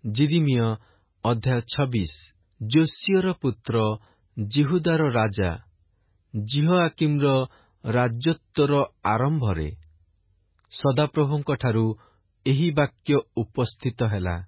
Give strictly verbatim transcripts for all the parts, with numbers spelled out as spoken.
ଯିରିମିୟ ଅଧ୍ୟାୟ ଛବିଶ। ଯୋସିୟର ପୁତ୍ର ଜିହୁଦାର ରାଜା ଜିହୋଆକିମର ରାଜତ୍ୱର ଆରମ୍ଭରେ ସଦାପ୍ରଭୁଙ୍କଠାରୁ ଏହି ବାକ୍ୟ ଉପସ୍ଥିତ ହେଲା,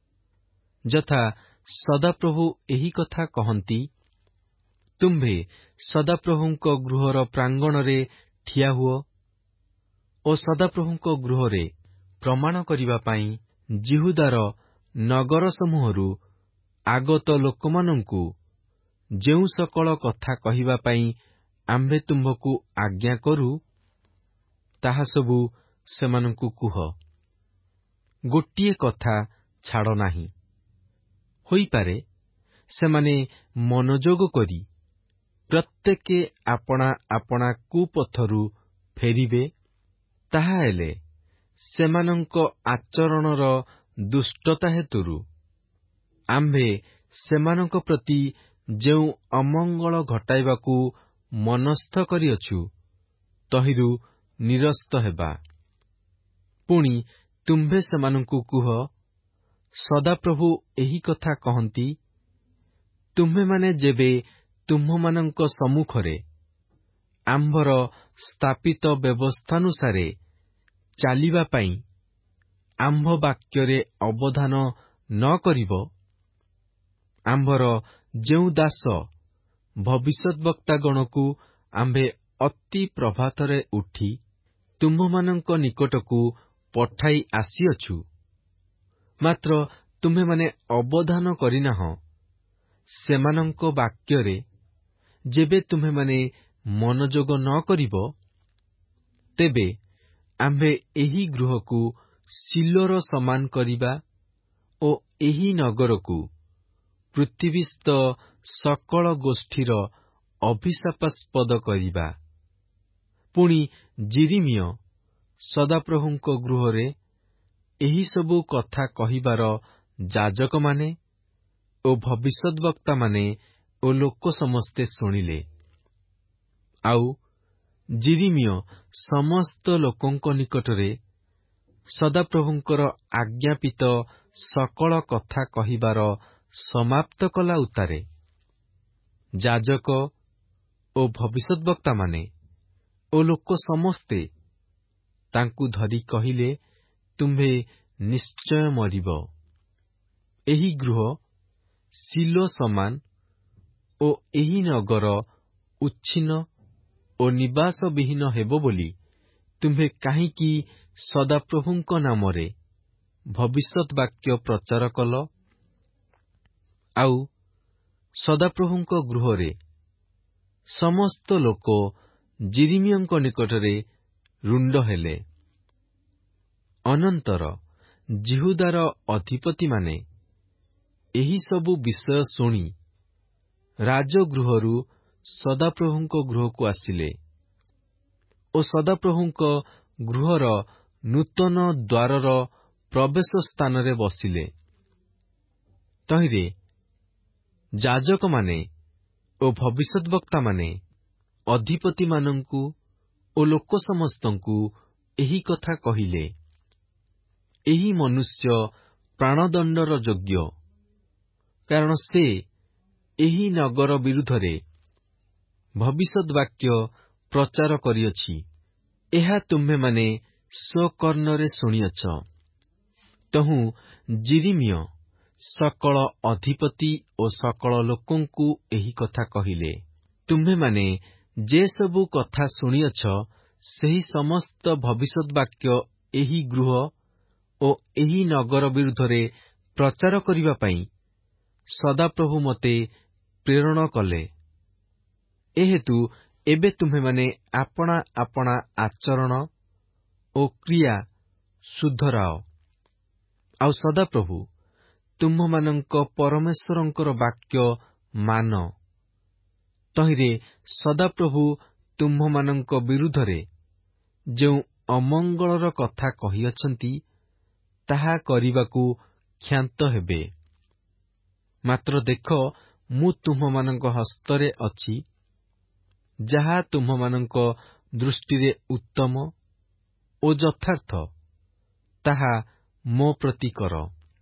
ଯଥା ସଦାପ୍ରଭୁ ଏହି କଥା କହନ୍ତି, ତୁମ୍ଭେ ସଦାପ୍ରଭୁଙ୍କ ଗୃହର ପ୍ରାଙ୍ଗଣରେ ଠିଆ ହୁଅ ଓ ସଦାପ୍ରଭୁଙ୍କ ଗୃହରେ ପ୍ରମାଣ କରିବା ପାଇଁ ଜିହୁଦାର ନଗରସମୂହରୁ ଆଗତ ଲୋକମାନଙ୍କୁ ଯେଉଁ ସକଳ କଥା କହିବା ପାଇଁ ଆମ୍ଭେ ତୁମ୍ଭକୁ ଆଜ୍ଞା କରୁ, ତାହା ସବୁ ସେମାନଙ୍କୁ କୁହ। ଗୋଟିଏ କଥା ଛାଡ଼ ନାହିଁ। ହୋଇପାରେ ସେମାନେ ମନୋଯୋଗ କରି ପ୍ରତ୍ୟେକେ ଆପଣା ଆପଣା କୁପଥରୁ ଫେରିବେ, ତାହାହେଲେ ସେମାନଙ୍କ ଆଚରଣର ଦୁଷ୍ଟତା ହେତୁରୁ ଆମ୍ଭେ ସେମାନଙ୍କ ପ୍ରତି ଯେଉଁ ଅମଙ୍ଗଳ ଘଟାଇବାକୁ ମନସ୍ଥ କରିଅଛୁ, ତହିଁରୁ ନିରସ୍ତ ହେବା। ପୁଣି ତୁମ୍ଭେ ସେମାନଙ୍କୁ କୁହ, ସଦାପ୍ରଭୁ ଏହି କଥା କହନ୍ତି, ତୁମ୍ଭେମାନେ ଯେବେ ତୁମ୍ଭମାନଙ୍କ ସମ୍ମୁଖରେ ଆମ୍ଭର ସ୍ଥାପିତ ବ୍ୟବସ୍ଥାନୁସାରେ ଚାଲିବା ପାଇଁ ଆମ୍ଭ ବାକ୍ୟରେ ଅବଧାନ ନ କରିବ, ଆମ୍ଭର ଯେଉଁ ଦାସ ଭବିଷ୍ୟଦ୍ବକ୍ତାଗଣକୁ ଆମ୍ଭେ ଅତି ପ୍ରଭାତରେ ଉଠି ତୁମ୍ଭମାନଙ୍କ ନିକଟକୁ ପଠାଇ ଆସିଅଛୁ, ମାତ୍ର ତୁମ୍ଭେମାନେ ଅବଧାନ କରିନାହଁ, ସେମାନଙ୍କ ବାକ୍ୟରେ ଯେବେ ତୁମ୍ଭେମାନେ ମନୋଯୋଗ ନ କରିବ, ତେବେ ଆମ୍ଭେ ଏହି ଗୃହକୁ ସିଲୋର ସମାନ କରିବା ଓ ଏହି ନଗରକୁ ପୃଥିବୀସ୍ଥ ସକଳ ଗୋଷ୍ଠୀର ଅଭିଶାପାସ୍ପଦ କରିବା। ପୁଣି ଯିରିମିୟ ସଦାପ୍ରଭୁଙ୍କ ଗୃହରେ ଏହିସବୁ କଥା କହିବାର ଯାଜକମାନେ ଓ ଭବିଷ୍ୟଦ୍ବକ୍ତାମାନେ ଓ ଲୋକ ସମସ୍ତେ ଶୁଣିଲେ। ଆଉ ଯିରିମିୟ ସମସ୍ତ ଲୋକଙ୍କ ନିକଟରେ ସଦାପ୍ରଭୁଙ୍କର ଆଜ୍ଞାପିତ ସକଳ କଥା କହିବାର ସମାପ୍ତ କଲା ଉତ୍ତାରେ ଯାଜକ ଓ ଭବିଷ୍ୟଦ୍ବକ୍ତାମାନେ ଓ ଲୋକ ସମସ୍ତେ ତାଙ୍କୁ ଧରି କହିଲେ, ତୁମ୍ଭେ ନିଶ୍ଚୟ ମରିବ। ଏହି ଗୃହ ସିଲୋ ସମାନ ଓ ଏହି ନଗର ଉଚ୍ଛିନ୍ନ ଓ ନିବାସବିହୀନ ହେବ ବୋଲି ତୁମ୍ଭେ କାହିଁକି ସଦାପ୍ରଭୁଙ୍କ ନାମରେ ଭବିଷ୍ୟତ୍ ବାକ୍ୟ ପ୍ରଚାର କଲ? ଆଉ ସଦାପ୍ରଭୁଙ୍କ ଗୃହରେ ସମସ୍ତ ଲୋକ ଯିରିମିୟଙ୍କ ନିକଟରେ ରୁଣ୍ଡ ହେଲେ। ଅନନ୍ତର ଜିହୁଦାର ଅଧିପତିମାନେ ଏହିସବୁ ବିଷୟ ଶୁଣି ରାଜଗୃହରୁ ସଦାପ୍ରଭୁଙ୍କ ଗୃହକୁ ଆସିଲେ ଓ ସଦାପ୍ରଭୁଙ୍କ ଗୃହର ନୂତନ ଦ୍ୱାରର ପ୍ରବେଶ ସ୍ଥାନରେ ବସିଲେ। ତହିଁରେ ଯାଜକମାନେ ଓ ଭବିଷ୍ୟଦ୍ବକ୍ତାମାନେ ଅଧିପତିମାନଙ୍କୁ ଓ ଲୋକ ସମସ୍ତଙ୍କୁ ଏହି କଥା କହିଲେ, ଏହି ମନୁଷ୍ୟ ପ୍ରାଣଦଣ୍ଡର ଯୋଗ୍ୟ, କାରଣ ସେ ଏହି ନଗର ବିରୁଦ୍ଧରେ ଭବିଷ୍ୟତ୍ ବାକ୍ୟ ପ୍ରଚାର କରିଅଛି। ଏହା ତୁମ୍ଭେମାନେ ସ୍ୱକର୍ଣ୍ଣରେ ଶୁଣିଅଛ। ତହୁଁ ଯିରିମିୟ ସକଳ ଅଧିପତି ଓ ସକଳ ଲୋକଙ୍କୁ ଏହି କଥା କହିଲେ, ତୁମ୍ଭେମାନେ ଯେ ସବୁ କଥା ଶୁଣିଅଛ, ସେହି ସମସ୍ତ ଭବିଷ୍ୟତ୍ ବାକ୍ୟ ଏହି ଗୃହ ଓ ଏହି ନଗର ବିରୁଦ୍ଧରେ ପ୍ରଚାର କରିବା ପାଇଁ ସଦାପ୍ରଭୁ ମୋତେ ପ୍ରେରଣ କଲେ। ଏହେତୁ ଏବେ ତୁମ୍ଭେମାନେ ଆପଣା ଆପଣା ଆଚରଣ ଓ କ୍ରିୟା ସୁଧରାଅ। ଆଉ ସଦାପ୍ରଭୁ ତୁମ୍ଭମାନଙ୍କ ପରମେଶ୍ୱରଙ୍କର ବାକ୍ୟ ମାନ। ତହିଁରେ ସଦାପ୍ରଭୁ ତୁମ୍ଭମାନଙ୍କ ବିରୁଦ୍ଧରେ ଯେଉଁ ଅମଙ୍ଗଳର କଥା କହିଅଛନ୍ତି, ତାହା କରିବାକୁ କ୍ଷାନ୍ତ ହେବେ। ମାତ୍ର ଦେଖ, ମୁଁ ତୁମ୍ଭମାନଙ୍କ ହସ୍ତରେ ଅଛି। ଯାହା ତୁମ୍ଭମାନଙ୍କ ଦୃଷ୍ଟିରେ ଉତ୍ତମ ଓ ଯଥାର୍ଥ, ତାହା ମୋ ପ୍ରତି କର।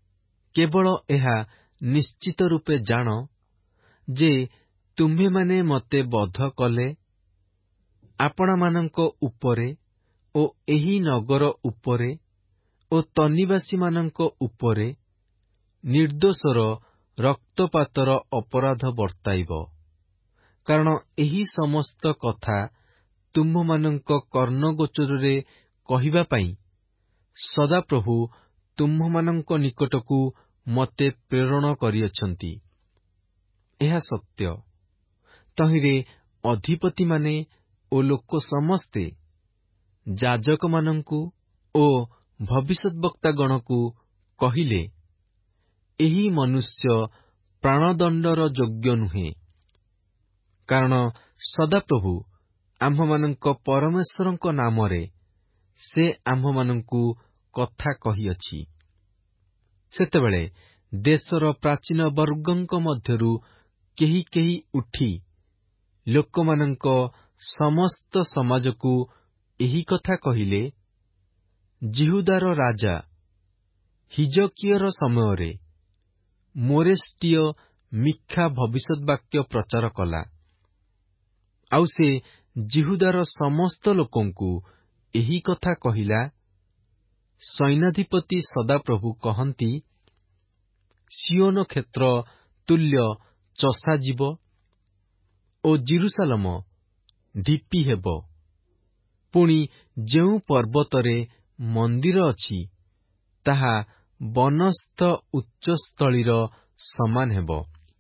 କେବଳ ଏହା ନିଶ୍ଚିତ ରୂପେ ଜାଣ ଯେ ତୁମ୍ଭେମାନେ ମୋତେ ବଧ କଲେ, ଆପଣମାନଙ୍କ ଉପରେ ଓ ଏହି ନଗର ଉପରେ ଓ ତନିବାସୀମାନଙ୍କ ଉପରେ ନିର୍ଦ୍ଦୋଷର ରକ୍ତପାତର ଅପରାଧ ବର୍ତ୍ତାଇବ। କାରଣ ଏହି ସମସ୍ତ କଥା ତୁମ୍ଭମାନଙ୍କ କର୍ଣ୍ଣଗୋଚରରେ କହିବା ପାଇଁ ସଦାପ୍ରଭୁ ତୁମ୍ଭମାନଙ୍କ ନିକଟକୁ ମୋତେ ପ୍ରେରଣ କରିଅଛନ୍ତି। ଏହା ସତ୍ୟ। ତହିଁରେ ଅଧିପତିମାନେ ଓ ଲୋକ ସମସ୍ତେ ଯାଜକମାନଙ୍କୁ ଓ ଭବିଷ୍ୟଦ୍ବକ୍ତାଗଣକୁ କହିଲେ, ଏହି ମନୁଷ୍ୟ ପ୍ରାଣଦଣ୍ଡର ଯୋଗ୍ୟ ନୁହେଁ। କାରଣ ସଦାପ୍ରଭୁ ଆମ୍ଭମାନଙ୍କ ପରମେଶ୍ୱରଙ୍କ ନାମରେ ସେ ଆମ୍ଭମାନଙ୍କୁ କଥା କହିଅଛି। ସେତେବେଳେ ଦେଶର ପ୍ରାଚୀନ ବର୍ଗଙ୍କ ମଧ୍ୟରୁ କେହି କେହି ଉଠି ଲୋକମାନଙ୍କ ସମସ୍ତ ସମାଜକୁ ଏହି କଥା କହିଲେ, ଯିହୁଦାର ରାଜା ହିଜକିୟର ସମୟରେ ମୋରେଷ୍ଟିୟ ମିଖା ଭବିଷ୍ୟଦ୍ବାକ୍ୟ ପ୍ରଚାର କଲା। ଆଉ ସେ ଯିହୁଦାର ସମସ୍ତ ଲୋକଙ୍କୁ ଏହି କଥା କହିଲା, ସୈନ୍ୟାଧିପତି ସଦାପ୍ରଭୁ କହନ୍ତି, ସିଓନ କ୍ଷେତ୍ର ତୁଲ୍ୟ ଚଷାଯିବ ଓ ଜିରୁସାଲମ ଢିପି ହେବ। ପୁଣି ଯେଉଁ ପର୍ବତରେ ମନ୍ଦିର ଅଛି, ତାହା ବନସ୍ଥ ଉଚ୍ଚସ୍ଥଳୀର ସମାନ ହେବ।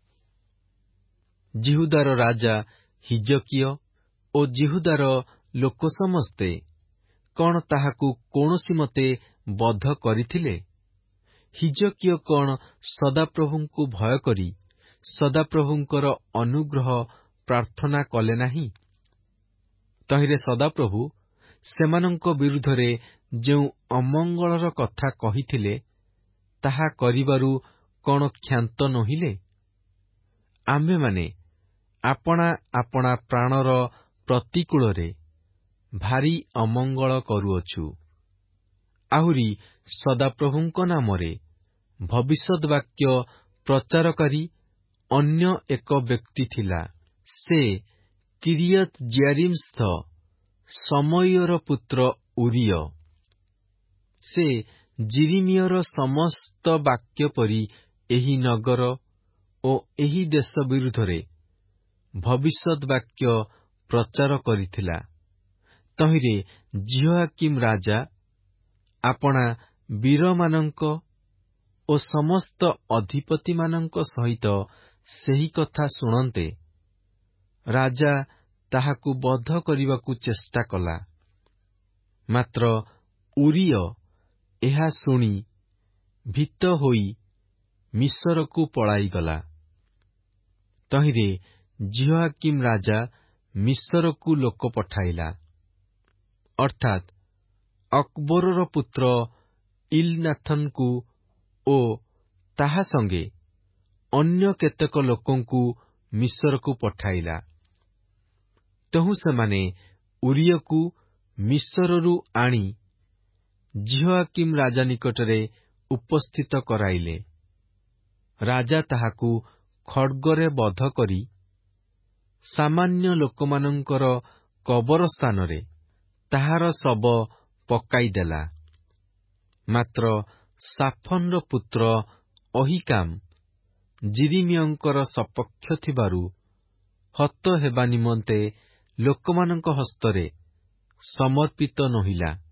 ଯିହୁଦାର ରାଜା ହିଜକିୟ ଓ ଯିହୁଦାର ଲୋକ ସମସ୍ତେ କଣ ତାହାକୁ କୌଣସି ମତେ ବଧ କରିଥିଲେ? ହିଜକିୟ କଣ ସଦାପ୍ରଭୁଙ୍କୁ ଭୟ କରି ସଦାପ୍ରଭୁଙ୍କର ଅନୁଗ୍ରହ ପ୍ରାର୍ଥନା କଲେ ନାହିଁ? ତହିଁରେ ସଦାପ୍ରଭୁ ସେମାନଙ୍କ ବିରୁଦ୍ଧରେ ଯେଉଁ ଅମଙ୍ଗଳର କଥା କହିଥିଲେ, ତାହା କରିବାରୁ କଣ କ୍ଷାନ୍ତ ନୋହିଲେ? ଆମ୍ଭେମାନେ ଆପଣା ଆପଣା ପ୍ରାଣର ପ୍ରତିକୂଳରେ ଭାରି ଅମଙ୍ଗଳ କରୁଅଛୁ। ଆହୁରି ସଦାପ୍ରଭୁଙ୍କ ନାମରେ ଭବିଷ୍ୟଦ୍ବାକ୍ୟ ପ୍ରଚାରକାରୀ ଅନ୍ୟ ଏକ ବ୍ୟକ୍ତି ଥିଲା। ସେ କିରିୟତ୍ ଜିଆରିମ୍‌ସ୍ଥ ସମଇର ପୁତ୍ର ଉରିୟ। ସେ ଯିରିମିୟର ସମସ୍ତ ବାକ୍ୟ ପରି ଏହି ନଗର ଓ ଏହି ଦେଶ ବିରୁଦ୍ଧରେ ଭବିଷ୍ୟଦ୍ବାକ୍ୟ ପ୍ରଚାର କରିଥିଲା। ତହିଁରେ ଜିହୋଆକିମ୍ ରାଜା ଆପଣା ବୀରମାନଙ୍କ ଓ ସମସ୍ତ ଅଧିପତିମାନଙ୍କ ସହିତ ସେହି କଥା ଶୁଣନ୍ତେ ରାଜା ତାହାକୁ ବଧ କରିବାକୁ ଚେଷ୍ଟା କଲା। ମାତ୍ର ଉରିୟ ଏହା ଶୁଣି ଭୀତ ହୋଇ ମିଶରକୁ ପଳାଇଗଲା। ତହିଁରେ ଜିହୋଆକିମ୍ ରାଜା ମିଶରକୁ ଲୋକ ପଠାଇଲା, ଅର୍ଥାତ୍ ଅକ୍ବରର ପୁତ୍ର ଇଲ୍‌ନାଥନ୍‌କୁ ଓ ତାହା ସଙ୍ଗେ ଅନ୍ୟ କେତେକ ଲୋକଙ୍କୁ ମିଶରକୁ ପଠାଇଲା। ତହୁଁ ସେମାନେ ଉରିୟକୁ ମିଶରରୁ ଆଣି ଜିହୋଆକିମ୍ ରାଜା ନିକଟରେ ଉପସ୍ଥିତ କରାଇଲେ। ରାଜା ତାହାକୁ ଖଡ୍ଗରେ ବଧ କରି ସାମାନ୍ୟ ଲୋକମାନଙ୍କର କବରସ୍ଥାନରେ ତାହାର ଶବ ପକାଇଦେଲା। ମାତ୍ର ସାଫନ୍‌ର ପୁତ୍ର ଅହିକାମ୍ ଯିରିମିୟଙ୍କର ସପକ୍ଷ ଥିବାରୁ ହତ ହେବା ନିମନ୍ତେ ଲୋକମାନଙ୍କ ହସ୍ତରେ ସମର୍ପିତ ନୋହିଲା।